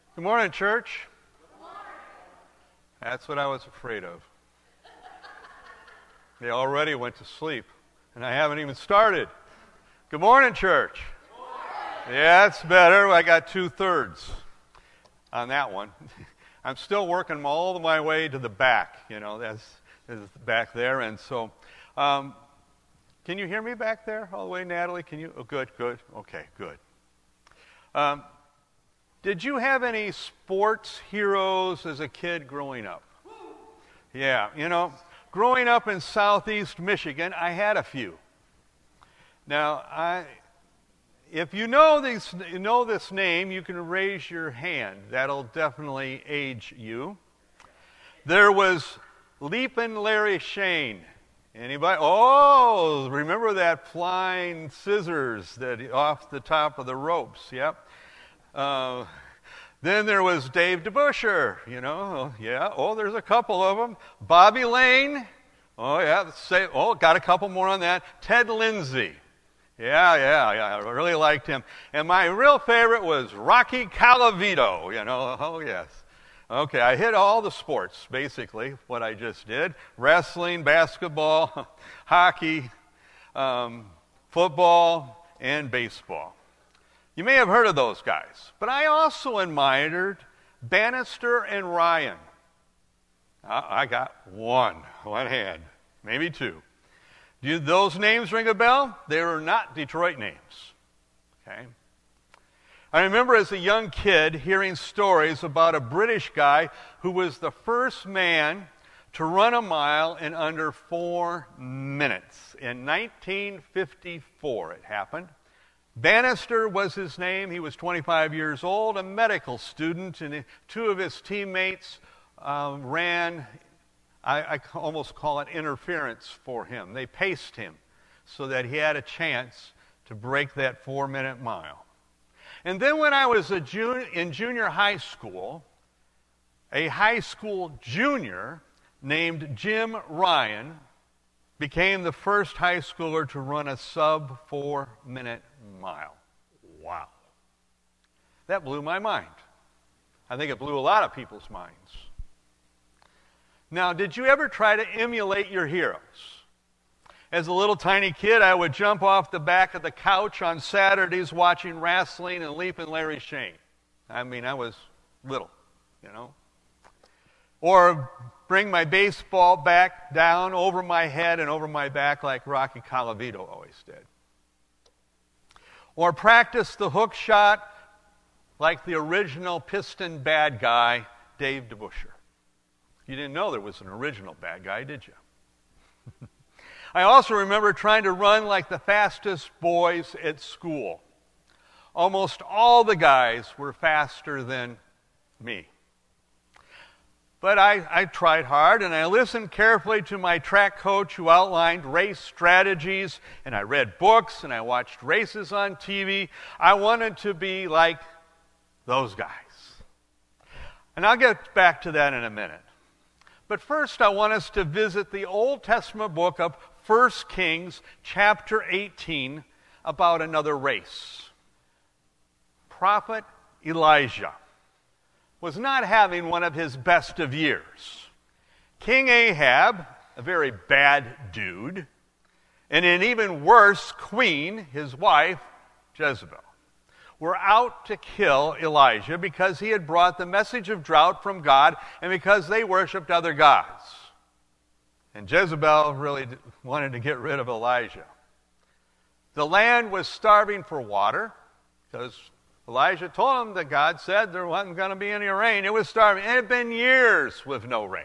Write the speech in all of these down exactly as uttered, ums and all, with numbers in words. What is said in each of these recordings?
Good morning, church. Good morning. That's what I was afraid of. They already went to sleep, and I haven't even started. Good morning, church. Good morning. Yeah, that's better. I got two-thirds on that one. I'm still working all my way to the back, you know, that's, that's back there. And so, um, can you hear me back there all the way, Natalie? Can you? Oh, good, good. Okay, good. Um, Did you have any sports heroes as a kid growing up? Yeah, you know, growing up in southeast Michigan, I had a few. Now, I, if you know these, you know this name, you can raise your hand. That'll definitely age you. There was Leapin' Larry Shane. Anybody? Oh, remember that flying scissors that off the top of the ropes? Yep. Uh, then there was Dave DeBuscher, you know, yeah, oh, there's a couple of them. Bobby Lane, oh, yeah, say, oh, got a couple more on that. Ted Lindsay, yeah, yeah, yeah, I really liked him. And my real favorite was Rocky Colavito, you know, oh, yes. Okay, I hit all the sports, basically, what I just did. Wrestling, basketball, hockey, um, football, and baseball. You may have heard of those guys, but I also admired Bannister and Ryan. I got one, one hand, maybe two. Do those names ring a bell? They were not Detroit names. Okay. I remember as a young kid hearing stories about a British guy who was the first man to run a mile in under four minutes. In nineteen fifty-four it happened. Bannister was his name. He was twenty-five years old, a medical student, and two of his teammates um, ran, I, I almost call it interference for him. They paced him so that he had a chance to break that four-minute mile. And then when I was a jun- in junior high school, a high school junior named Jim Ryan became the first high schooler to run a sub-four-minute mile. Wow. That blew my mind. I think it blew a lot of people's minds. Now, did you ever try to emulate your heroes? As a little tiny kid, I would jump off the back of the couch on Saturdays watching wrestling and Leapin' Larry Shane. I mean, I was little, you know. Or bring my baseball back down over my head and over my back like Rocky Colavito always did. Or practice the hook shot like the original Piston bad guy, Dave DeBuscher. You didn't know there was an original bad guy, did you? I also remember trying to run like the fastest boys at school. Almost all the guys were faster than me. But I, I tried hard, and I listened carefully to my track coach who outlined race strategies, and I read books, and I watched races on T V. I wanted to be like those guys. And I'll get back to that in a minute. But first, I want us to visit the Old Testament book of First Kings, chapter eighteen, about another race. Prophet Elijah was not having one of his best of years. King Ahab, a very bad dude, and an even worse queen, his wife, Jezebel, were out to kill Elijah because he had brought the message of drought from God and because they worshipped other gods. And Jezebel really wanted to get rid of Elijah. The land was starving for water because Elijah told him that God said there wasn't going to be any rain. It was starving. It had been years with no rain.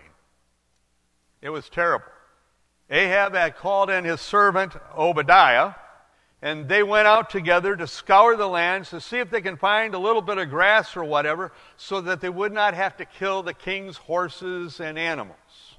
It was terrible. Ahab had called in his servant Obadiah, and they went out together to scour the lands to see if they can find a little bit of grass or whatever so that they would not have to kill the king's horses and animals.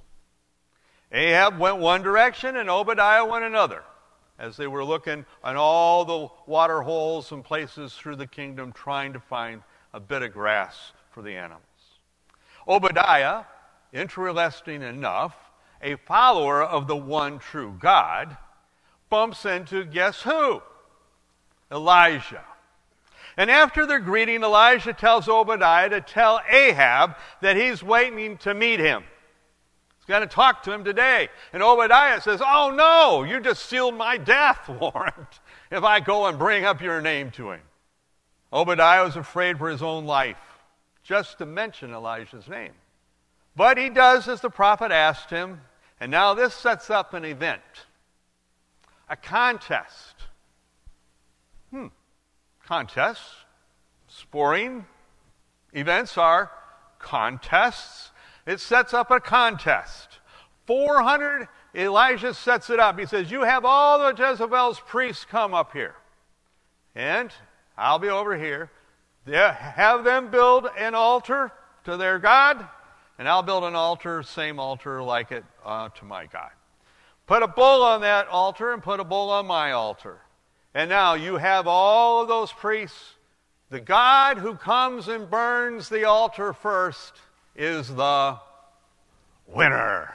Ahab went one direction and Obadiah went another, as they were looking on all the water holes and places through the kingdom trying to find a bit of grass for the animals. Obadiah, interesting enough, a follower of the one true God, bumps into guess who? Elijah. And after their greeting, Elijah tells Obadiah to tell Ahab that he's waiting to meet him. He's going to talk to him today. And Obadiah says, oh no, you just sealed my death warrant if I go and bring up your name to him. Obadiah was afraid for his own life, just to mention Elijah's name. But he does as the prophet asked him, and now this sets up an event, a contest. Hmm. Contests, sporting events are contests. It sets up a contest. four hundred, Elijah sets it up. He says, you have all the Jezebel's priests come up here. And I'll be over here. Have them build an altar to their God, and I'll build an altar, same altar like it uh, to my God. Put a bull on that altar and put a bull on my altar. And now you have all of those priests. The God who comes and burns the altar first is the winner.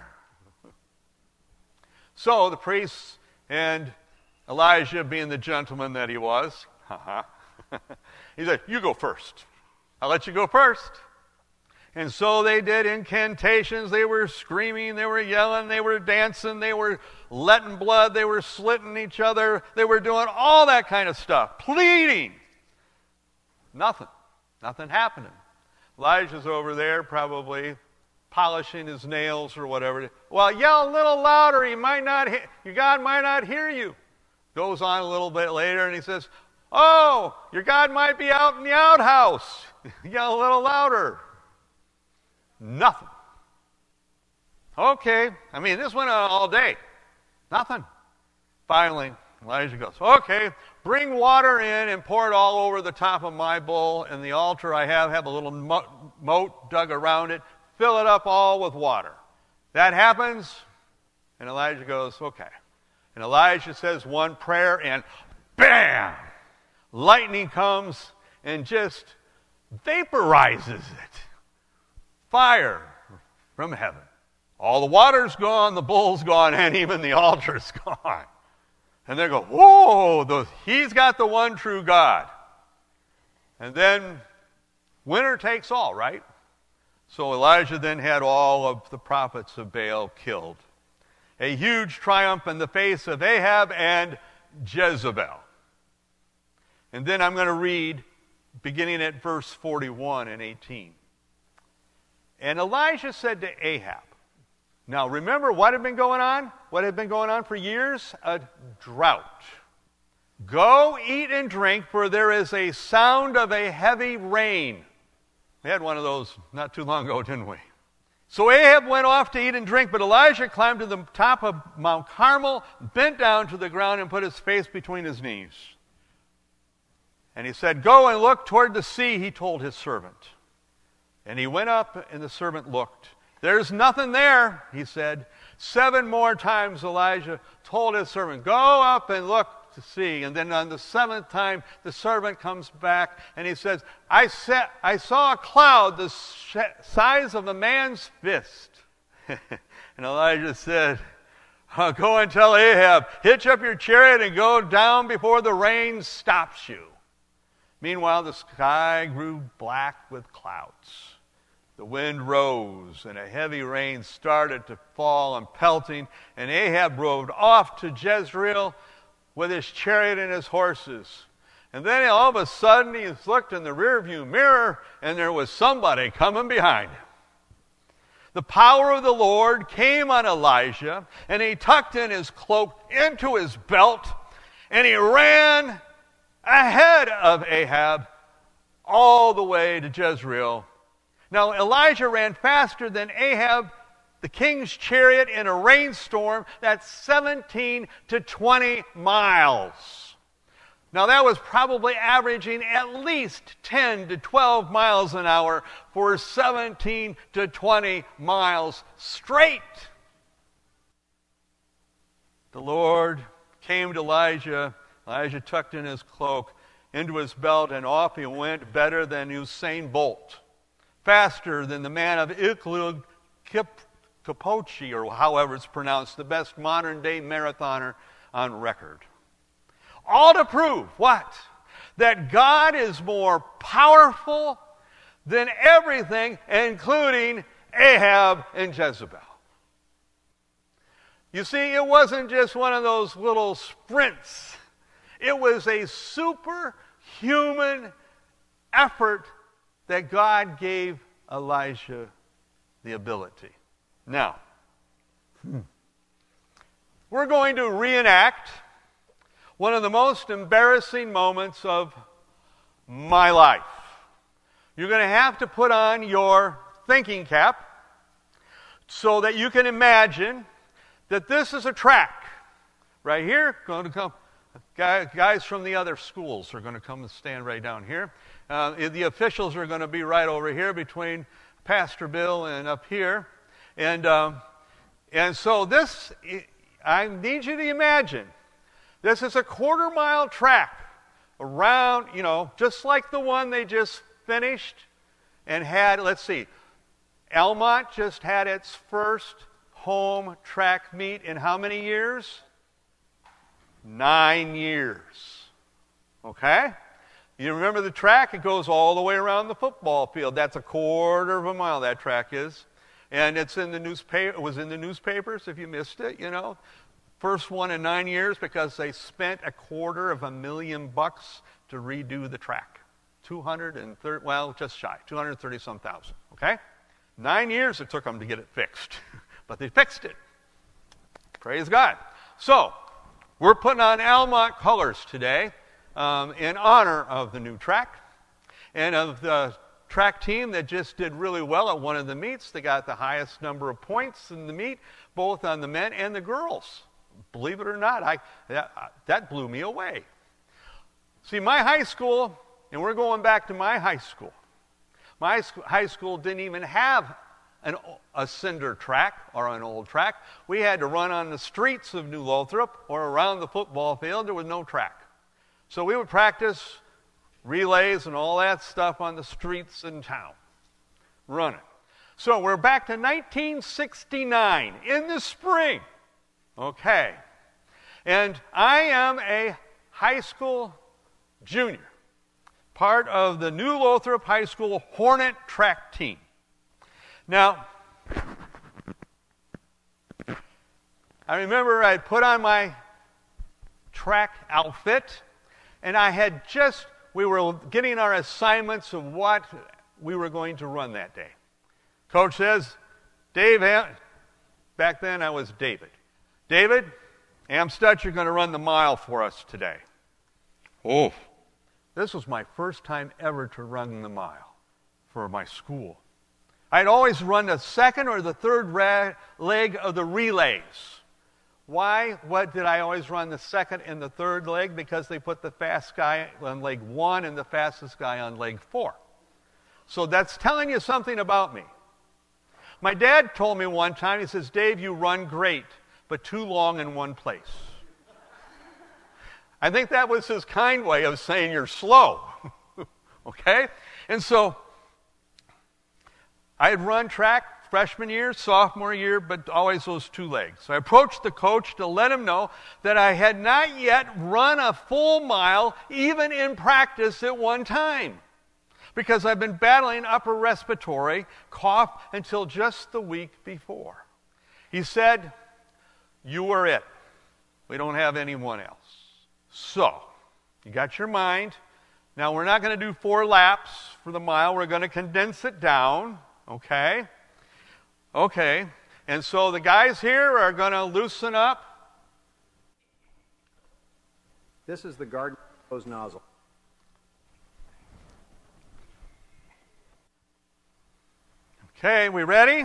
So the priests and Elijah, being the gentleman that he was, he said, you go first. I'll let you go first. And so they did incantations. They were screaming, they were yelling, they were dancing, they were letting blood, they were slitting each other, they were doing all that kind of stuff, pleading. Nothing. Nothing happening. Elijah's over there probably polishing his nails or whatever. Well, yell a little louder. He might not he- your God might not hear you. Goes on a little bit later and he says, oh, your God might be out in the outhouse. Yell a little louder. Nothing. Okay. I mean, this went on all day. Nothing. Finally, Elijah goes, okay, bring water in and pour it all over the top of my bowl and the altar I have, have a little moat dug around it, fill it up all with water. That happens, and Elijah goes, okay. And Elijah says one prayer, and bam! Lightning comes and just vaporizes it. Fire from heaven. All the water's gone, the bull's gone, and even the altar's gone. And they go, whoa, the, he's got the one true God. And then winner takes all, right? So Elijah then had all of the prophets of Baal killed. A huge triumph in the face of Ahab and Jezebel. And then I'm going to read, beginning at verse forty-one and eighteen. And Elijah said to Ahab, now remember what had been going on? What had been going on for years? A drought. Go eat and drink, for there is a sound of a heavy rain. We had one of those not too long ago, didn't we? So Ahab went off to eat and drink, but Elijah climbed to the top of Mount Carmel, bent down to the ground, and put his face between his knees. And he said, go and look toward the sea, he told his servant. And he went up, and the servant looked. There's nothing there, he said. Seven more times Elijah told his servant, go up and look to see. And then on the seventh time, the servant comes back, and he says, I, sa- I saw a cloud the sh- size of a man's fist. And Elijah said, oh, go and tell Ahab, hitch up your chariot and go down before the rain stops you. Meanwhile, the sky grew black with clouds. The wind rose, and a heavy rain started to fall and pelting, and Ahab rode off to Jezreel with his chariot and his horses. And then all of a sudden, he looked in the rearview mirror, and there was somebody coming behind him. The power of the Lord came on Elijah, and he tucked in his cloak into his belt, and he ran ahead of Ahab all the way to Jezreel. Now, Elijah ran faster than Ahab, the king's chariot, in a rainstorm. That's seventeen to twenty miles. Now, that was probably averaging at least ten to twelve miles an hour for seventeen to twenty miles straight. The Lord came to Elijah. Elijah tucked in his cloak into his belt, and off he went better than Usain Bolt. Faster than the man of Iqlud Capochi, or however it's pronounced, the best modern-day marathoner on record. All to prove what? that God is more powerful than everything, including Ahab and Jezebel. You see, it wasn't just one of those little sprints. It was a superhuman effort that God gave Elijah the ability. Now, we're going to reenact one of the most embarrassing moments of my life. You're going to have to put on your thinking cap so that you can imagine that this is a track. Right here, going to come, guys from the other schools are going to come and stand right down here. Uh, the officials are going to be right over here between Pastor Bill and up here. And, um, and so this, I need you to imagine, this is a quarter mile track around, you know, just like the one they just finished and had, let's see, Almont just had its first home track meet in how many years? Nine years. Okay? You remember the track? It goes all the way around the football field. That's a quarter of a mile, that track is. And it's in the newspaper. It was in the newspapers if you missed it, you know. First one in nine years because they spent a quarter of a million bucks to redo the track. two hundred thirty, well, just shy, two hundred thirty some thousand, okay? Nine years it took them to get it fixed. But they fixed it. Praise God. So, we're putting on Almont colors today um, in honor of the new track and of the track team that just did really well at one of the meets. They got the highest number of points in the meet, both on the men and the girls. Believe it or not, I, that, that blew me away. See, my high school, and we're going back to my high school, my sc- high school didn't even have An, a cinder track or an old track. We had to run on the streets of New Lothrop or around the football field. There was no track. So we would practice relays and all that stuff on the streets in town, running. So we're back to nineteen sixty-nine in the spring. Okay. And I am a high school junior, part of the New Lothrop High School Hornet track team. Now, I remember I put on my track outfit, and I had just, we were getting our assignments of what we were going to run that day. Coach says, Dave, back then I was David. David, Amstutz, you're going to run the mile for us today. Oh, this was my first time ever to run the mile for my school. I'd always run the second or the third ra- leg of the relays. Why? What did I always run the second and the third leg? Because they put the fast guy on leg one and the fastest guy on leg four. So that's telling you something about me. My dad told me one time, he says, Dave, you run great, but too long in one place. I think that was his kind way of saying you're slow. Okay? And so I had run track freshman year, sophomore year, but always those two legs. So I approached the coach to let him know that I had not yet run a full mile, even in practice at one time, because I've been battling upper respiratory cough until just the week before. He said, you were it. We don't have anyone else. So, you got your mind. Now, we're not going to do four laps for the mile. We're going to condense it down. Okay? Okay. And so the guys here are going to loosen up. This is the garden hose nozzle. Okay, we ready?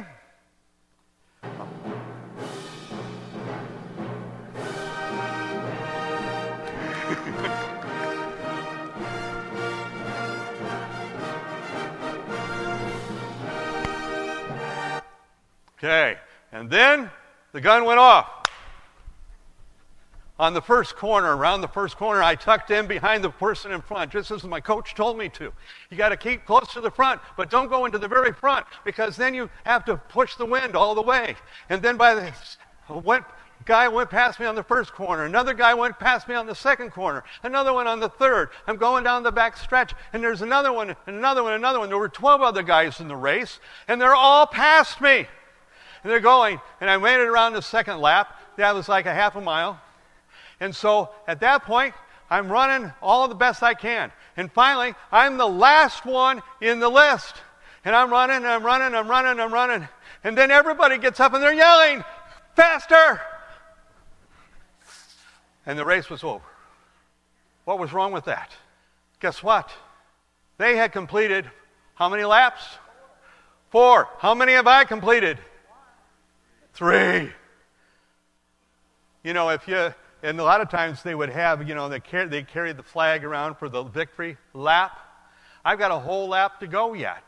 Okay, and then the gun went off. On the first corner, around the first corner, I tucked in behind the person in front, just as my coach told me to. You got to keep close to the front, but don't go into the very front, because then you have to push the wind all the way. And then by the went guy went past me on the first corner. Another guy went past me on the second corner. Another one on the third. I'm going down the back stretch, and there's another one, and another one, another one. There were twelve other guys in the race, and they're all past me. And they're going, and I made it around the second lap. That was like a half a mile. And so at that point, I'm running all the best I can. And finally, I'm the last one in the list. And I'm running, and I'm running, I'm running, I'm running. And then everybody gets up, and they're yelling, faster! And the race was over. What was wrong with that? Guess what? They had completed how many laps? Four. How many have I completed? Three. You know, if you, and a lot of times they would have, you know, they carry, they carry the flag around for the victory lap. I've got a whole lap to go yet.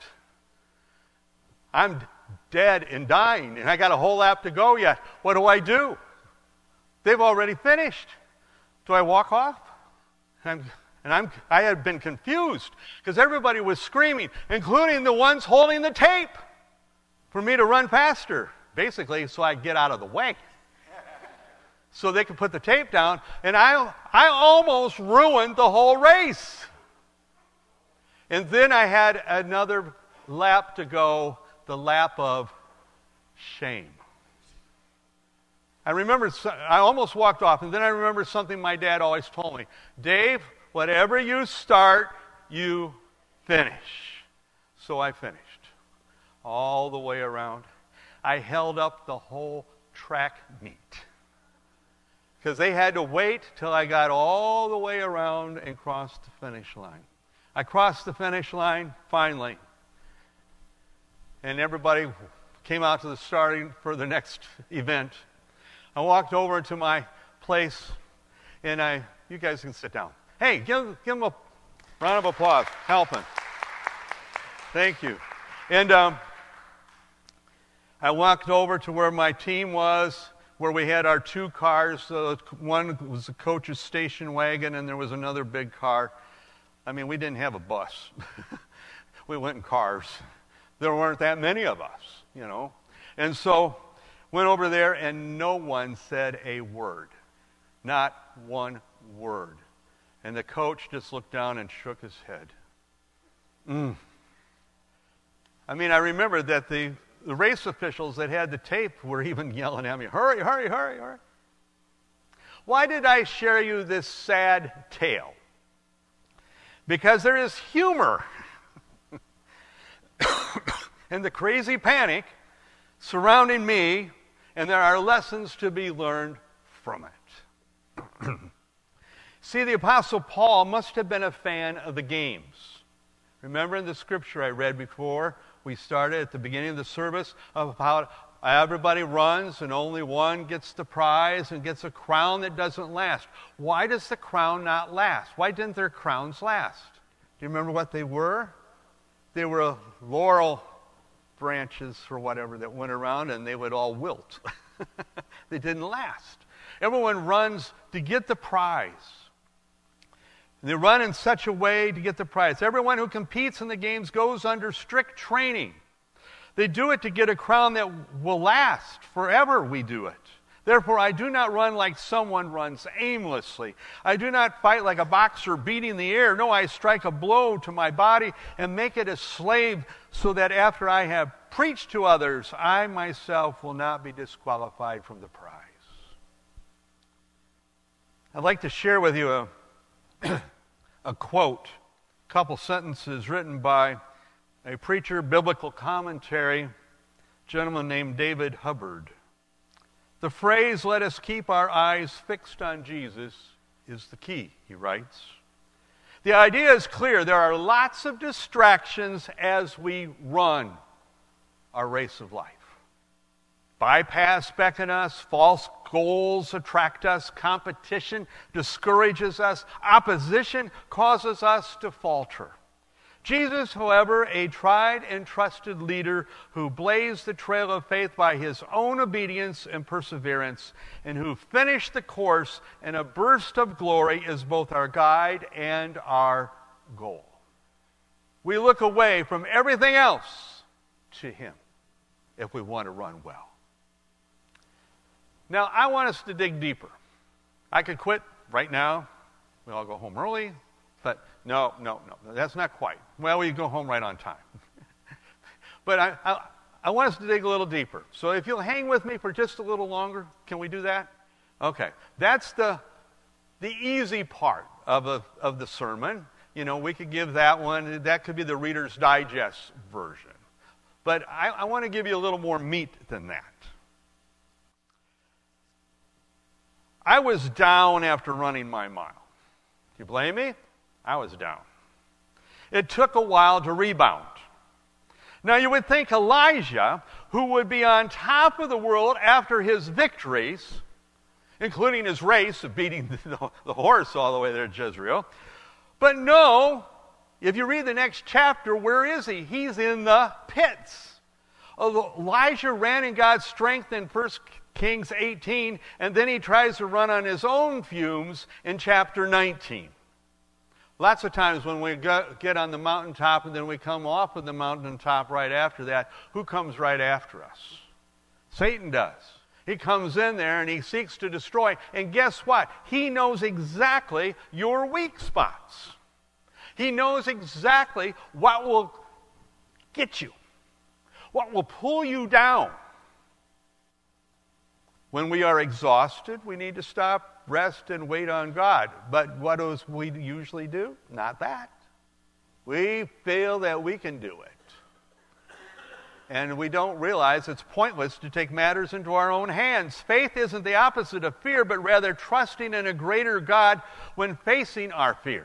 I'm dead and dying, and I got a whole lap to go yet. What do I do? They've already finished. Do I walk off? And, I'm, and I'm, I had been confused because everybody was screaming, including the ones holding the tape for me to run faster, basically so I get out of the way. So they could put the tape down, and I, I almost ruined the whole race. And then I had another lap to go, the lap of shame. I remember, I almost walked off, and then I remember something my dad always told me. Dave, whatever you start, you finish. So I finished all the way around. I held up the whole track meet because they had to wait till I got all the way around and crossed the finish line. I crossed the finish line finally, and everybody came out to the starting for the next event. I walked over to my place, and I, you guys can sit down. Hey, give, give them a round of applause. Helping. Thank you. And um, I walked over to where my team was, where we had our two cars. Uh, one was the coach's station wagon, and there was another big car. I mean, we didn't have a bus. We went in cars. There weren't that many of us, you know. And so went over there, and no one said a word. Not one word. And the coach just looked down and shook his head. Mm. I mean, I remember that the, the race officials that had the tape were even yelling at me, hurry, hurry, hurry, hurry. Why did I share you this sad tale? Because there is humor in the crazy panic surrounding me, and there are lessons to be learned from it. See, the Apostle Paul must have been a fan of the games. Remember in the scripture I read before, we started at the beginning of the service of how everybody runs and only one gets the prize and gets a crown that doesn't last. Why does the crown not last? Why didn't their crowns last? Do you remember what they were? They were laurel branches or whatever that went around, and they would all wilt. They didn't last. Everyone runs to get the prize. They run in such a way to get the prize. Everyone who competes in the games goes under strict training. They do it to get a crown that will last. Forever we do it. Therefore, I do not run like someone runs aimlessly. I do not fight like a boxer beating the air. No, I strike a blow to my body and make it a slave so that after I have preached to others, I myself will not be disqualified from the prize. I'd like to share with you a, a quote, a couple sentences written by a preacher, biblical commentary, gentleman named David Hubbard. The phrase, let us keep our eyes fixed on Jesus, is the key, he writes. The idea is clear. There are lots of distractions as we run our race of life. Bypass beckon us, false goals attract us, competition discourages us, opposition causes us to falter. Jesus, however, a tried and trusted leader who blazed the trail of faith by his own obedience and perseverance, and who finished the course in a burst of glory, is both our guide and our goal. We look away from everything else to him if we want to run well. Now, I want us to dig deeper. I could quit right now. We all go home early. But no, no, no, that's not quite. Well, we go home right on time. But I, I, I want us to dig a little deeper. So if you'll hang with me for just a little longer, can we do that? Okay. That's the, the easy part of, a, of the sermon. You know, we could give that one. That could be the Reader's Digest version. But I, I want to give you a little more meat than that. I was down after running my mile. Do you blame me? I was down. It took a while to rebound. Now, you would think Elijah, who would be on top of the world after his victories, including his race of beating the, the horse all the way there to Jezreel, but no, if you read the next chapter, where is he? He's in the pits. Elijah ran in God's strength in First Kings eighteen, and then he tries to run on his own fumes in chapter nineteen. Lots of times when we get on the mountaintop and then we come off of the mountaintop right after that, who comes right after us? Satan does. He comes in there and he seeks to destroy. And guess what? He knows exactly your weak spots. He knows exactly what will get you, what will pull you down. When we are exhausted, we need to stop, rest, and wait on God. But what do we usually do? Not that. We feel that we can do it. And we don't realize it's pointless to take matters into our own hands. Faith isn't the opposite of fear, but rather trusting in a greater God when facing our fears.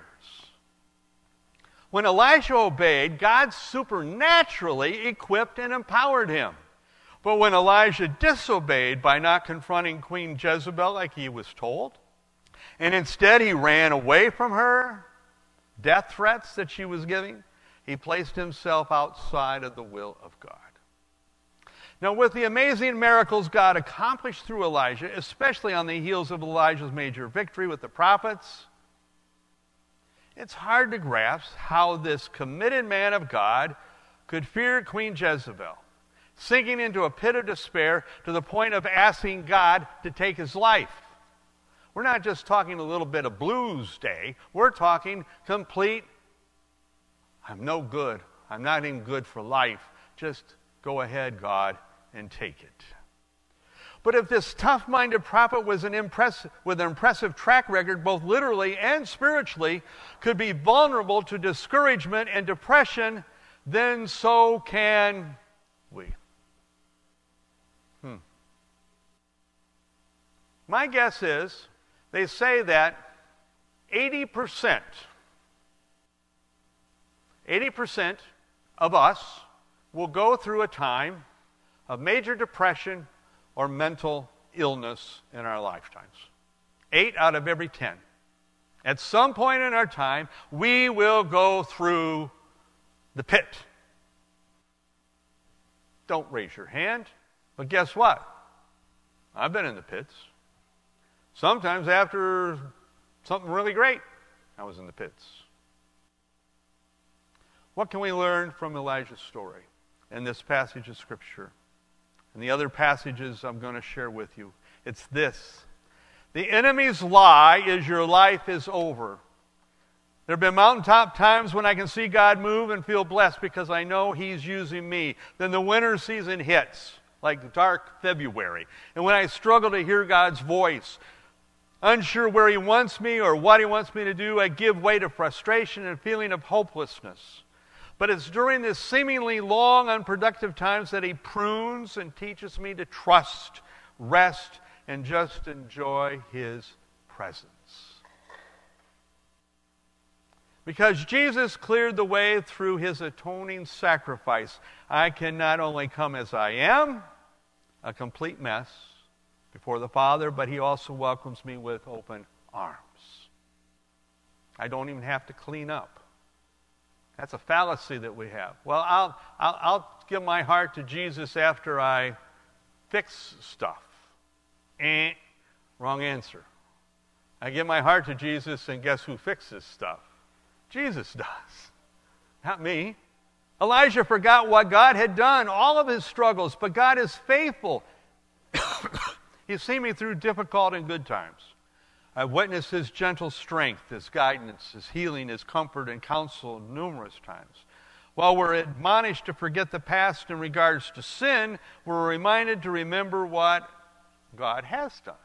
When Elijah obeyed, God supernaturally equipped and empowered him. But when Elijah disobeyed by not confronting Queen Jezebel like he was told, and instead he ran away from her, death threats that she was giving, he placed himself outside of the will of God. Now, with the amazing miracles God accomplished through Elijah, especially on the heels of Elijah's major victory with the prophets, it's hard to grasp how this committed man of God could fear Queen Jezebel, sinking into a pit of despair to the point of asking God to take his life. We're not just talking a little bit of blues day. We're talking complete, I'm no good. I'm not even good for life. Just go ahead, God, and take it. But if this tough-minded prophet was an impressive, with an impressive track record, both literally and spiritually, could be vulnerable to discouragement and depression, then so can we. Hmm. My guess is they say that eighty percent, eighty percent of us will go through a time of major depression or mental illness in our lifetimes. Eight out of every ten. At some point in our time, we will go through the pit. Don't raise your hand, but guess what? I've been in the pits. Sometimes after something really great, I was in the pits. What can we learn from Elijah's story in this passage of Scripture and the other passages I'm going to share with you? It's this. The enemy's lie is your life is over. There have been mountaintop times when I can see God move and feel blessed because I know He's using me. Then the winter season hits, like dark February. And when I struggle to hear God's voice, unsure where He wants me or what He wants me to do, I give way to frustration and feeling of hopelessness. But it's during this seemingly long, unproductive times that He prunes and teaches me to trust, rest, and just enjoy His presence. Because Jesus cleared the way through His atoning sacrifice, I can not only come as I am, a complete mess, before the Father, but He also welcomes me with open arms. I don't even have to clean up. That's a fallacy that we have. Well, I'll, I'll, I'll give my heart to Jesus after I fix stuff. Eh, wrong answer. I give my heart to Jesus, and guess who fixes stuff? Jesus does. Not me. Elijah forgot what God had done, all of his struggles, but God is faithful. He's seen me through difficult and good times. I've witnessed His gentle strength, His guidance, His healing, His comfort and counsel numerous times. While we're admonished to forget the past in regards to sin, we're reminded to remember what God has done.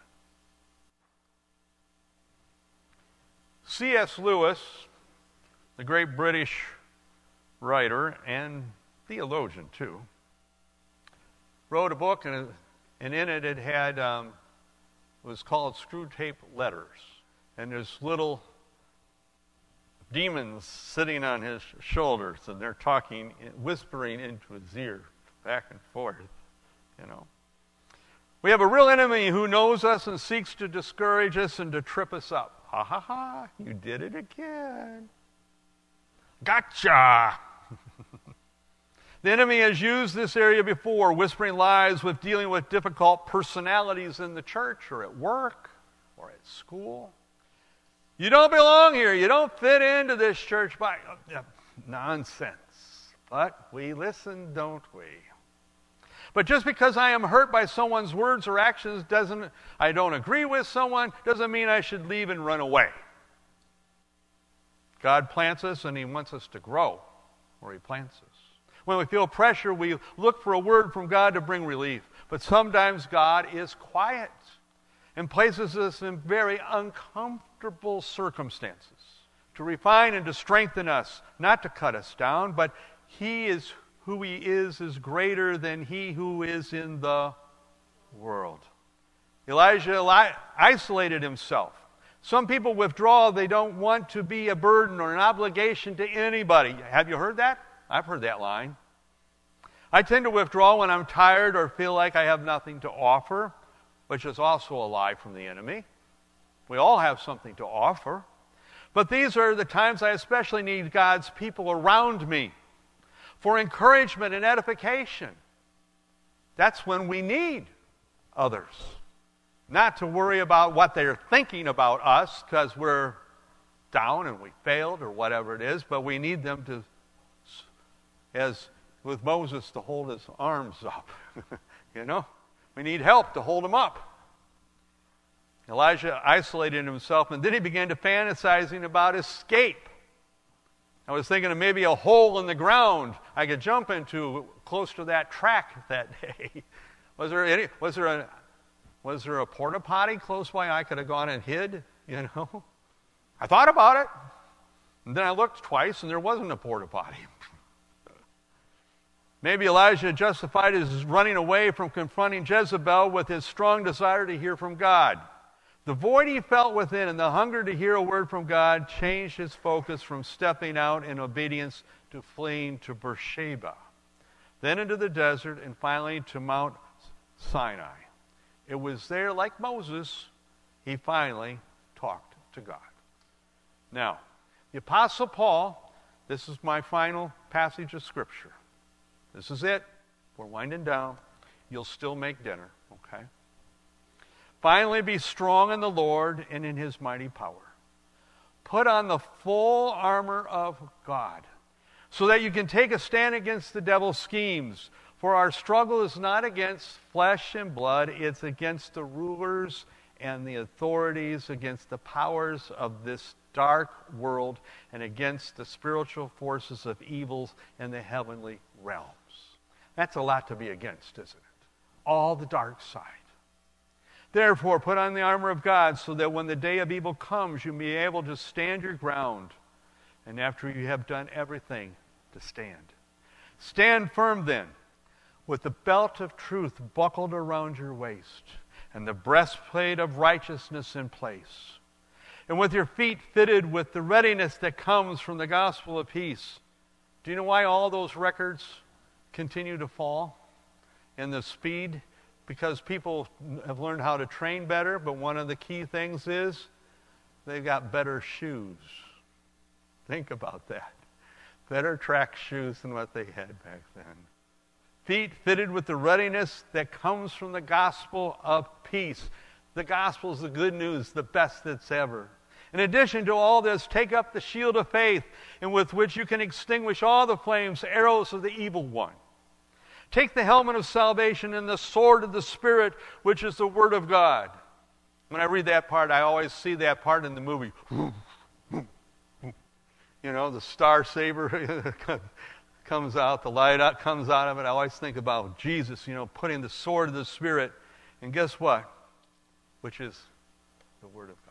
C S Lewis, the great British writer and theologian too, wrote a book, and, and in it it had um, it was called Screwtape Letters, and there's little demons sitting on his shoulders, and they're talking, whispering into his ear, back and forth, you know. We have a real enemy who knows us and seeks to discourage us and to trip us up. Ha ha ha, you did it again. Gotcha! The enemy has used this area before, whispering lies with dealing with difficult personalities in the church or at work or at school. You don't belong here. You don't fit into this church. By uh, nonsense. But we listen, don't we? But just because I am hurt by someone's words or actions doesn't, I don't agree with someone, doesn't mean I should leave and run away. God plants us and He wants us to grow where He plants us. When we feel pressure, we look for a word from God to bring relief. But sometimes God is quiet and places us in very uncomfortable circumstances to refine and to strengthen us, not to cut us down, but He is who He is is greater than he who is in the world. Elijah li- isolated himself. Some people withdraw. They don't want to be a burden or an obligation to anybody. Have you heard that? I've heard that line. I tend to withdraw when I'm tired or feel like I have nothing to offer, which is also a lie from the enemy. We all have something to offer. But these are the times I especially need God's people around me for encouragement and edification. That's when we need others. Not to worry about what they're thinking about us because we're down and we failed or whatever it is, but we need them to, as with Moses, to hold his arms up. You know? We need help to hold him up. Elijah isolated himself, and then he began to fantasizing about escape. I was thinking of maybe a hole in the ground I could jump into close to that track that day. Was there any? Was there a? Was there a porta potty close by I could have gone and hid? You know, I thought about it, and then I looked twice, and there wasn't a porta potty. Maybe Elijah justified his running away from confronting Jezebel with his strong desire to hear from God. The void he felt within and the hunger to hear a word from God changed his focus from stepping out in obedience to fleeing to Beersheba, then into the desert, and finally to Mount Sinai. It was there, like Moses, he finally talked to God. Now, the Apostle Paul, this is my final passage of Scripture. This is it. We're winding down. You'll still make dinner, okay? Finally, be strong in the Lord and in His mighty power. Put on the full armor of God so that you can take a stand against the devil's schemes. For our struggle is not against flesh and blood, it's against the rulers and the authorities, against the powers of this dark world, and against the spiritual forces of evils in the heavenly realms. That's a lot to be against, isn't it? All the dark side. Therefore, put on the armor of God so that when the day of evil comes, you may be able to stand your ground. And after you have done everything, to stand. Stand firm then, with the belt of truth buckled around your waist, and the breastplate of righteousness in place, and with your feet fitted with the readiness that comes from the gospel of peace. Do you know why all those records continue to fall in the speed? Because people have learned how to train better, but one of the key things is they've got better shoes. Think about that. Better track shoes than what they had back then. Feet fitted with the readiness that comes from the gospel of peace. The gospel is the good news, the best that's ever. In addition to all this, take up the shield of faith, in with which you can extinguish all the flames, arrows of the evil one. Take the helmet of salvation and the sword of the Spirit, which is the Word of God. When I read that part, I always see that part in the movie. You know, the star saber comes out, the light out comes out of it. I always think about Jesus, you know, putting the sword of the Spirit. And guess what? Which is the Word of God.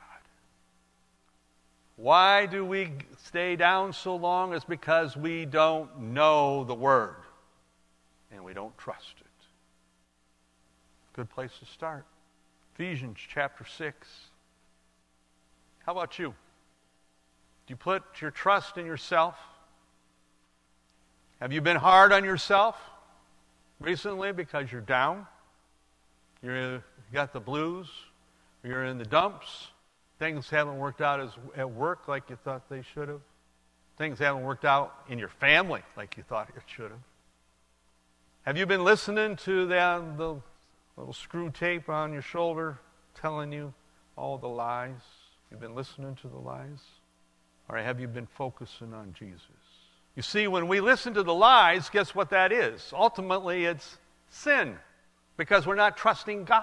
Why do we stay down so long? It's because we don't know the Word. And we don't trust it. Good place to start. Ephesians chapter six. How about you? Do you put your trust in yourself? Have you been hard on yourself recently because you're down? You're, you got the blues? You're in the dumps? Things haven't worked out as, at work like you thought they should have? Things haven't worked out in your family like you thought it should have? Have you been listening to that, the little screw tape on your shoulder telling you all the lies? You've been listening to the lies? Or have you been focusing on Jesus? You see, when we listen to the lies, guess what that is? Ultimately, it's sin, because we're not trusting God.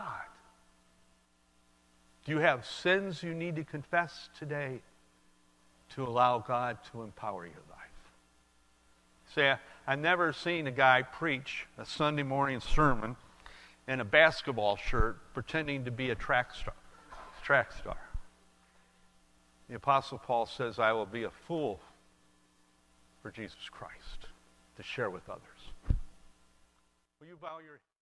Do you have sins you need to confess today to allow God to empower your life? See, I've never seen a guy preach a Sunday morning sermon in a basketball shirt pretending to be a track star. Track star. The Apostle Paul says, I will be a fool for Jesus Christ to share with others. Will you bow your